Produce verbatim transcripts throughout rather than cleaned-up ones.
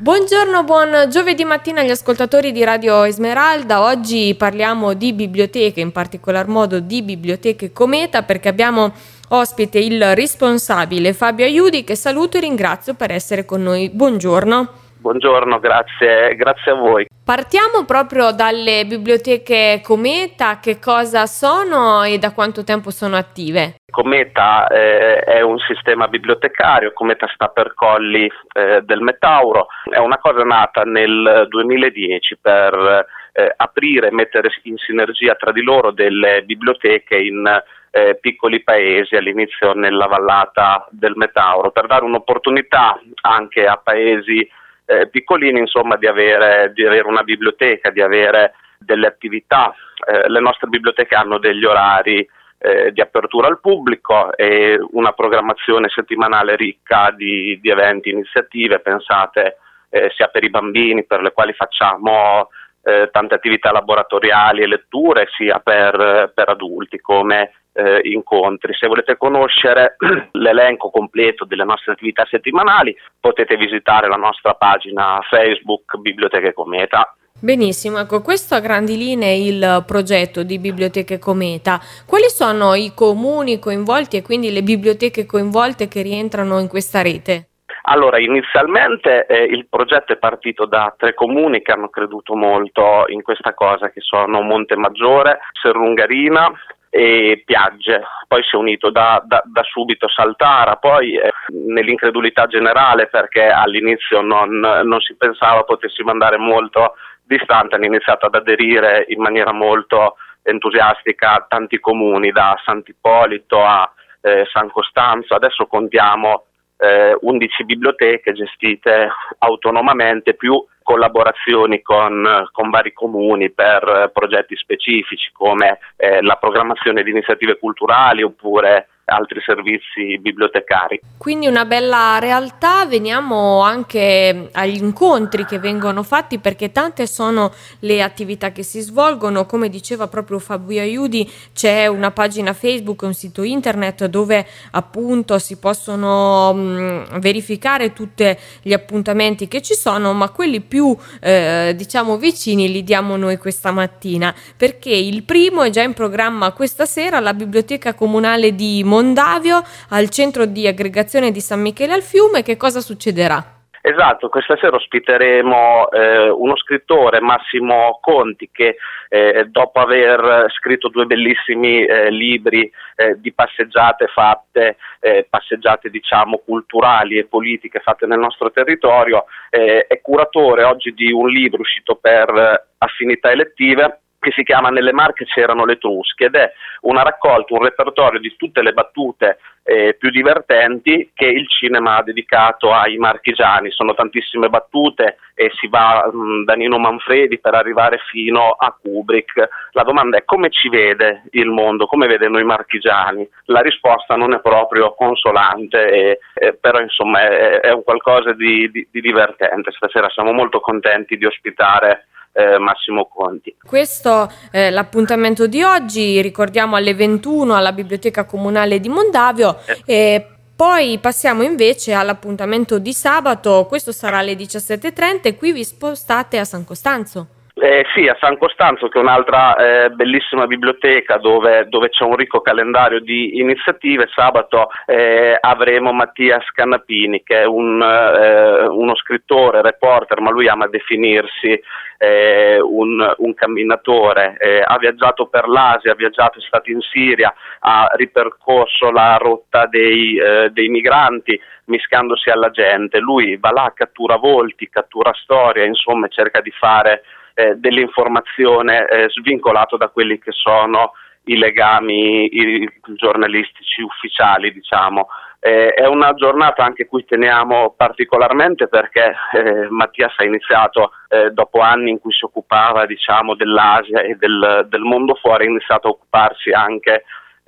Buongiorno, buon giovedì mattina agli ascoltatori di Radio Esmeralda. Oggi parliamo di biblioteche, in particolar modo di biblioteche Cometa, perché abbiamo ospite il responsabile Fabio Aiudi, che saluto e ringrazio per essere con noi. Buongiorno. Buongiorno, grazie, grazie a voi. Partiamo proprio dalle biblioteche Cometa, che cosa sono e da quanto tempo sono attive? Cometa eh, è un sistema bibliotecario, Cometa sta per Colli eh, del Metauro, è una cosa nata nel duemiladieci per eh, aprire e mettere in sinergia tra di loro delle biblioteche in eh, piccoli paesi, all'inizio nella vallata del Metauro, per dare un'opportunità anche a paesi Eh, piccolini, insomma, di avere, di avere una biblioteca, di avere delle attività. Eh, le nostre biblioteche hanno degli orari eh, di apertura al pubblico e una programmazione settimanale ricca di, di eventi, iniziative pensate eh, sia per i bambini, per le quali facciamo eh, tante attività laboratoriali e letture, sia per, per adulti come Eh, incontri. Se volete conoscere l'elenco completo delle nostre attività settimanali potete visitare la nostra pagina Facebook Biblioteche Cometa. Benissimo, ecco, questo a grandi linee è il progetto di Biblioteche Cometa. Quali sono i comuni coinvolti e quindi le biblioteche coinvolte che rientrano in questa rete? Allora, inizialmente eh, il progetto è partito da tre comuni che hanno creduto molto in questa cosa, che sono Montemaggiore, Serrungarina e Piagge. Poi si è unito da, da, da subito Saltara, poi eh, nell'incredulità generale, perché all'inizio non, non si pensava potessimo andare molto distante, hanno iniziato ad aderire in maniera molto entusiastica tanti comuni, da Sant'Ippolito a eh, San Costanzo. Adesso contiamo eh, undici biblioteche gestite autonomamente, più collaborazioni con, con vari comuni per progetti specifici come eh, la programmazione di iniziative culturali oppure altri servizi bibliotecari. Quindi una bella realtà. Veniamo anche agli incontri che vengono fatti, perché tante sono le attività che si svolgono. Come diceva proprio Fabio Aiudi, c'è una pagina Facebook, un sito internet dove appunto si possono mh, verificare tutti gli appuntamenti che ci sono, ma quelli più eh, diciamo vicini li diamo noi questa mattina, perché il primo è già in programma questa sera alla Biblioteca Comunale di Mondavio, al centro di aggregazione di San Michele al Fiume. Che cosa succederà? Esatto, questa sera ospiteremo eh, uno scrittore, Massimo Conti, che eh, dopo aver scritto due bellissimi eh, libri eh, di passeggiate fatte, eh, passeggiate diciamo culturali e politiche fatte nel nostro territorio, eh, è curatore oggi di un libro uscito per eh, affinità elettive, che si chiama Nelle Marche c'erano le Etrusche, ed è una raccolta, un repertorio di tutte le battute eh, più divertenti che il cinema ha dedicato ai marchigiani. Sono tantissime battute e si va mh, da Nino Manfredi per arrivare fino a Kubrick. La domanda è: come ci vede il mondo, come vede noi marchigiani? La risposta non è proprio consolante, e, eh, però insomma è, è un qualcosa di, di, di divertente. Stasera siamo molto contenti di ospitare Eh, Massimo Conti. Questo è eh, l'appuntamento di oggi, ricordiamo alle ventuno alla Biblioteca Comunale di Mondavio, eh. e poi passiamo invece all'appuntamento di sabato. Questo sarà alle diciassette e trenta e qui vi spostate a San Costanzo. Eh, sì, a San Costanzo, che è un'altra eh, bellissima biblioteca dove, dove c'è un ricco calendario di iniziative. Sabato eh, avremo Mattia Scannapini, che è un, eh, uno scrittore, reporter, ma lui ama definirsi eh, un, un camminatore. Eh, ha viaggiato per l'Asia, ha viaggiato, è stato in Siria, ha ripercorso la rotta dei, eh, dei migranti, mischiandosi alla gente. Lui va là, cattura volti, cattura storia, insomma cerca di fare Eh, dell'informazione eh, svincolato da quelli che sono i legami i, giornalistici ufficiali, diciamo. Eh, è una giornata anche cui teniamo particolarmente, perché eh, Mattias ha iniziato eh, dopo anni in cui si occupava diciamo dell'Asia e del, del mondo fuori, ha iniziato a occuparsi anche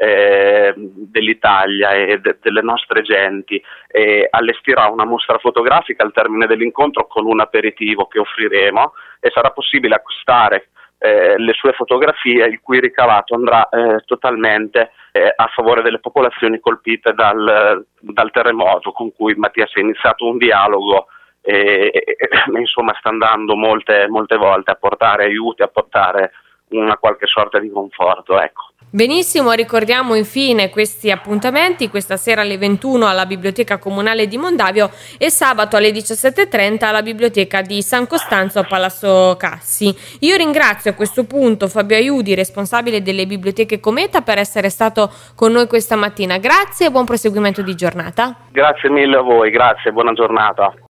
eh, dell'Italia e de- delle nostre genti, e allestirà una mostra fotografica al termine dell'incontro con un aperitivo che offriremo, e sarà possibile acquistare eh, le sue fotografie, il cui ricavato andrà eh, totalmente eh, a favore delle popolazioni colpite dal, dal terremoto, con cui Mattias ha iniziato un dialogo e, e insomma sta andando molte, molte volte a portare aiuti, a portare una qualche sorta di conforto, ecco. Benissimo, ricordiamo infine questi appuntamenti: questa sera alle ventuno alla Biblioteca Comunale di Mondavio e sabato alle diciassette e trenta alla Biblioteca di San Costanzo a Palazzo Cassi. Io ringrazio a questo punto Fabio Aiudi, responsabile delle biblioteche Cometa, per essere stato con noi questa mattina. Grazie e buon proseguimento di giornata. Grazie mille a voi, grazie, buona giornata.